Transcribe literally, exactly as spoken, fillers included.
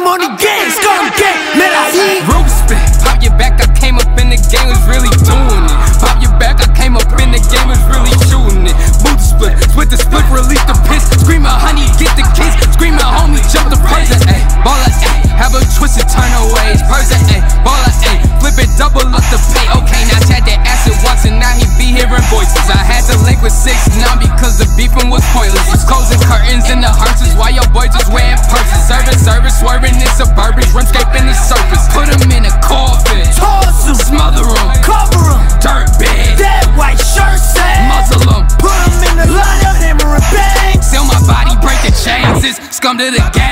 money gang, scum gang, man I eat. Root spit, pop your back, I came up in the game, was really doing it. Pop your back, I came up in the game, was really shooting it. Boot split, split the split, release the piss. Scream out honey, get the kiss. Scream out homie, jump the person, ayy. Baller, ayy, have a twisted turn away. Person, ayy, baller, ayy, flip it, double up the pay. Okay, now Chad that acid walks and now he be hearing voices. I had to link with six now because the beefing was pointless. It's closing curtains in the hearses while your boy just wearing purses. Service, service, swerving in suburbans, runscaping the surface. Put him in a coffin, Toss him, smother him, cover him, dirt bag, that white shirt said, muzzle him, put him in the line, hammer and bang. sell my body, break the chains. It's scum to the game.